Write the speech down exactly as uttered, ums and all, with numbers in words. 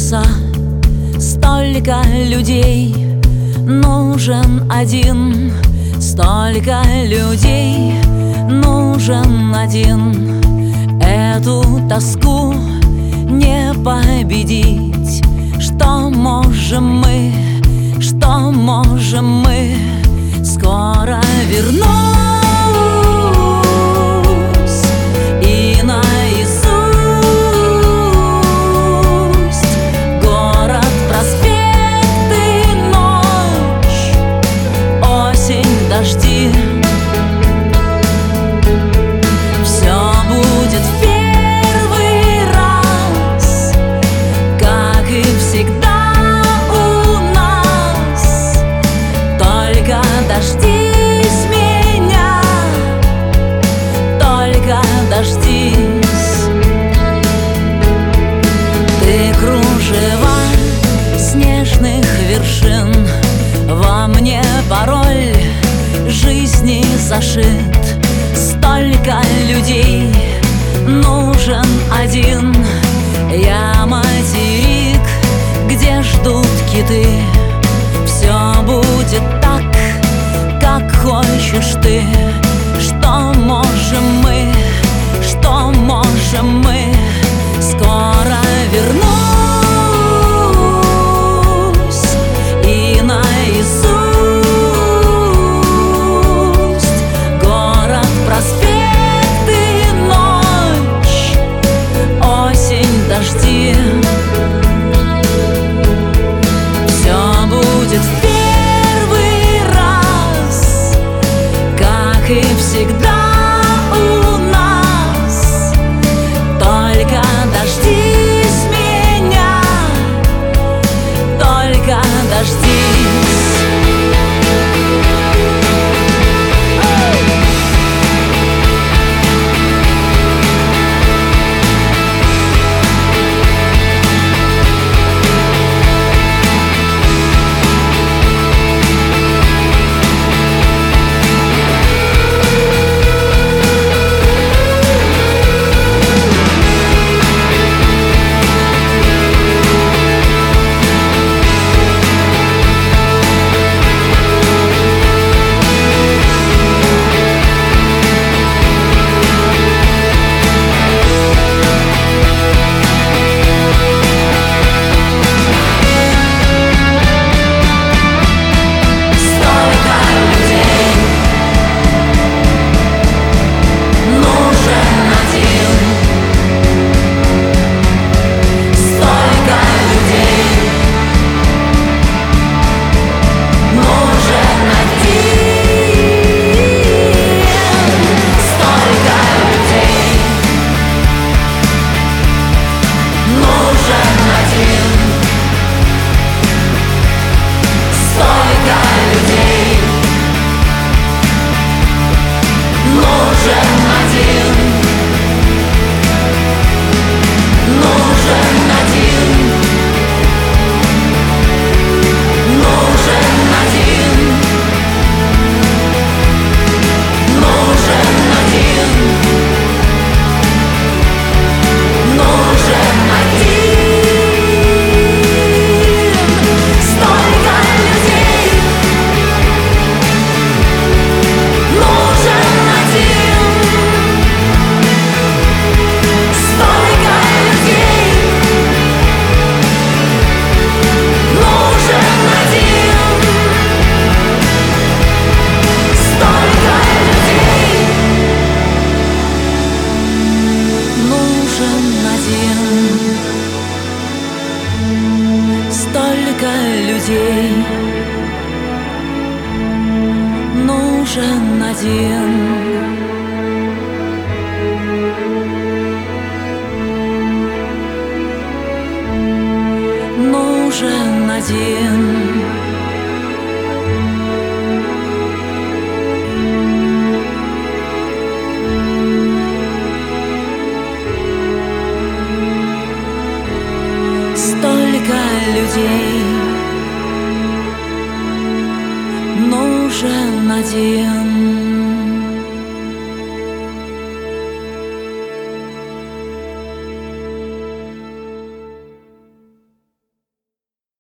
чудеса, столько людей, нужен один. Столько людей, нужен один. Эту тоску не победить. Что можем мы, что можем мы? Скоро вернусь и наизусть город, проспекты, ночь, осень, дожди. Все будет в первый раз, как и всегда у нас. Только дождись меня, только дождись. Ты кружева снежных вершин, во мне пароль жизни зашит. Столько людей, нужен один. Я материк, где ждут киты. Все будет так, как хочешь ты. Что можем мы, что можем мы? Скоро вернусь и наизусть город, проспекты, ночь, осень, дожди. Все будет в первый раз, как и всегда у нас. Только дождись меня, только дождись. Столько людей, нужен один. Нужен один. Столько людей, нужен один.